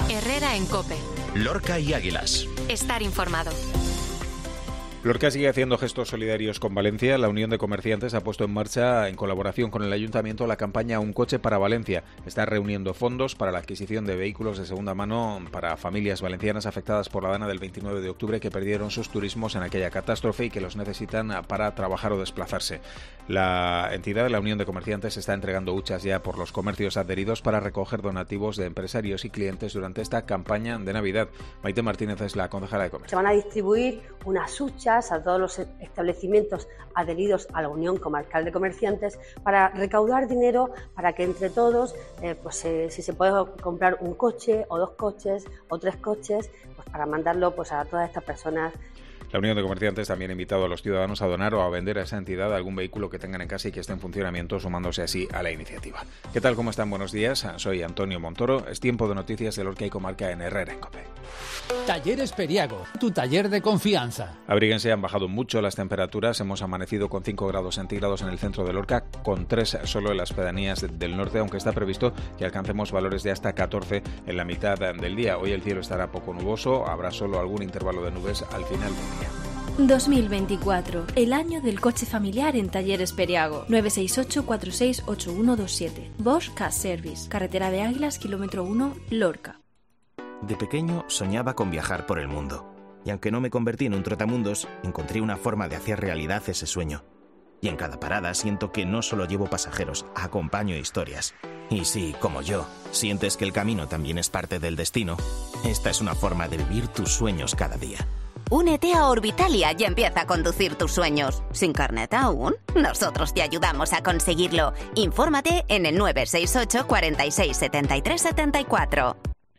Herrera en COPE. Lorca y Águilas. Estar informado. Lorca sigue haciendo gestos solidarios con Valencia. La Unión de Comerciantes ha puesto en marcha, en colaboración con el Ayuntamiento, la campaña Un coche para Valencia. Está reuniendo fondos para la adquisición de vehículos de segunda mano para familias valencianas afectadas por la dana del 29 de octubre que perdieron sus turismos en aquella catástrofe y que los necesitan para trabajar o desplazarse. La entidad de la Unión de Comerciantes está entregando huchas ya por los comercios adheridos para recoger donativos de empresarios y clientes durante esta campaña de Navidad. Maite Martínez es la concejala de Comercio. Se van a distribuir unas huchas a todos los establecimientos adheridos a la Unión Comarcal de Comerciantes para recaudar dinero para que entre todos, si se puede comprar un coche o 2 coches o 3 coches, pues para mandarlo a todas estas personas. La Unión de Comerciantes también ha invitado a los ciudadanos a donar o a vender a esa entidad algún vehículo que tengan en casa y que esté en funcionamiento, sumándose así a la iniciativa. ¿Qué tal? ¿Cómo están? Buenos días. Soy Antonio Montoro. Es tiempo de noticias de Lorca y Comarca en Herrera en COPE. Talleres Periago, tu taller de confianza. Abríguense, han bajado mucho las temperaturas. Hemos amanecido con 5 grados centígrados en el centro de Lorca, con 3 solo en las pedanías del norte, aunque está previsto que alcancemos valores de hasta 14 en la mitad del día. Hoy el cielo estará poco nuboso, habrá solo algún intervalo de nubes al final del día. 2024, el año del coche familiar en Talleres Periago. 968-468127. Bosch Car Service. Carretera de Águilas, kilómetro 1, Lorca. De pequeño soñaba con viajar por el mundo. Y aunque no me convertí en un trotamundos, encontré una forma de hacer realidad ese sueño. Y en cada parada siento que no solo llevo pasajeros, acompaño historias. Y si, como yo, sientes que el camino también es parte del destino, esta es una forma de vivir tus sueños cada día. Únete a Orbitalia y empieza a conducir tus sueños. ¿Sin carnet aún? Nosotros te ayudamos a conseguirlo. Infórmate en el 968 46 73 74.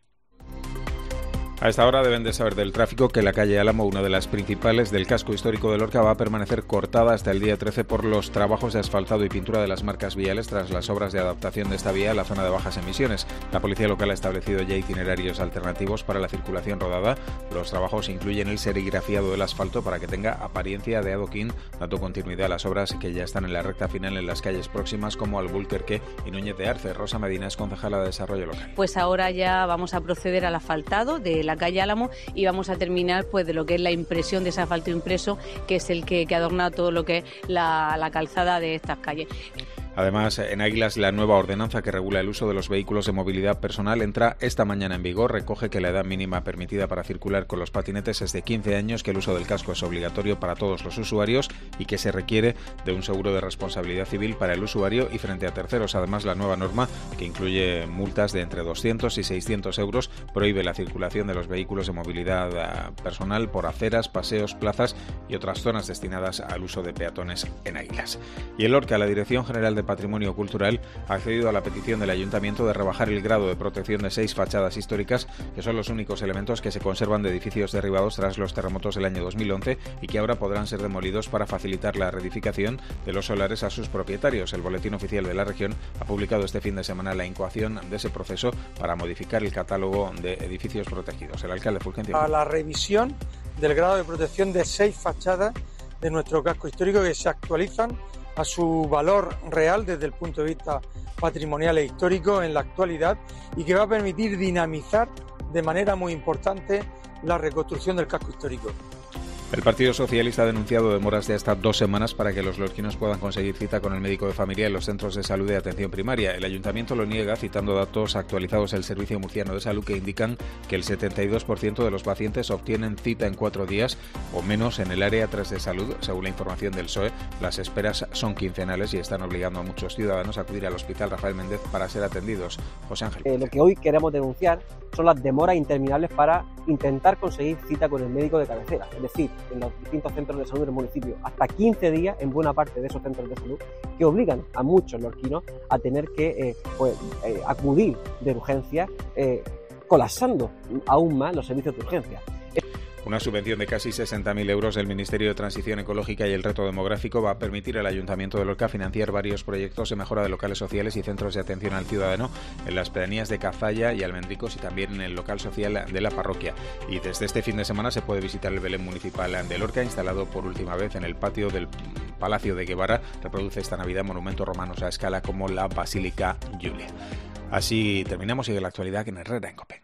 A esta hora deben de saber del tráfico que la calle Álamo, una de las principales del casco histórico de Lorca, va a permanecer cortada hasta el día 13 por los trabajos de asfaltado y pintura de las marcas viales tras las obras de adaptación de esta vía a la zona de bajas emisiones. La policía local ha establecido ya itinerarios alternativos para la circulación rodada. Los trabajos incluyen el serigrafiado del asfalto para que tenga apariencia de adoquín, dando continuidad a las obras que ya están en la recta final en las calles próximas como Albuquerque y Núñez de Arce. Rosa Medina es concejala de Desarrollo Local. Pues ahora ya vamos a proceder al asfaltado de la calle Álamo y vamos a terminar de lo que es la impresión de ese asfalto impreso, que es el que adorna todo lo que es la calzada de estas calles. Además, en Águilas, la nueva ordenanza que regula el uso de los vehículos de movilidad personal entra esta mañana en vigor. Recoge que la edad mínima permitida para circular con los patinetes es de 15 años, que el uso del casco es obligatorio para todos los usuarios y que se requiere de un seguro de responsabilidad civil para el usuario y frente a terceros. Además, la nueva norma, que incluye multas de entre 200 y 600 euros, prohíbe la circulación de los vehículos de movilidad personal por aceras, paseos, plazas y otras zonas destinadas al uso de peatones en Águilas. Y en Lorca, la Dirección General de Patrimonio Cultural ha accedido a la petición del Ayuntamiento de rebajar el grado de protección de 6 fachadas históricas, que son los únicos elementos que se conservan de edificios derribados tras los terremotos del año 2011 y que ahora podrán ser demolidos para facilitar la reedificación de los solares a sus propietarios. El Boletín Oficial de la Región ha publicado este fin de semana la incoación de ese proceso para modificar el catálogo de edificios protegidos. El alcalde Fulgencio. A la revisión del grado de protección de 6 fachadas de nuestro casco histórico que se actualizan a su valor real desde el punto de vista patrimonial e histórico en la actualidad y que va a permitir dinamizar de manera muy importante la reconstrucción del casco histórico. El Partido Socialista ha denunciado demoras de hasta 2 semanas para que los lorquinos puedan conseguir cita con el médico de familia en los centros de salud de atención primaria. El Ayuntamiento lo niega, citando datos actualizados del Servicio Murciano de Salud que indican que el 72% de los pacientes obtienen cita en 4 días o menos en el área 3 de salud. Según la información del PSOE, las esperas son quincenales y están obligando a muchos ciudadanos a acudir al Hospital Rafael Méndez para ser atendidos. José Ángel. Lo que hoy queremos denunciar son las demoras interminables para intentar conseguir cita con el médico de cabecera, es decir, en los distintos centros de salud del municipio, hasta 15 días en buena parte de esos centros de salud, que obligan a muchos lorquinos a tener que acudir de urgencia, colapsando aún más los servicios de urgencia. Una subvención de casi 60.000 euros del Ministerio de Transición Ecológica y el Reto Demográfico va a permitir al Ayuntamiento de Lorca financiar varios proyectos de mejora de locales sociales y centros de atención al ciudadano en las pedanías de Cazalla y Almendricos y también en el local social de la parroquia. Y desde este fin de semana se puede visitar el Belén Municipal de Lorca, instalado por última vez en el patio del Palacio de Guevara. Reproduce esta Navidad monumentos romanos a escala como la Basílica Giulia. Así terminamos y de la actualidad en Herrera en COPE.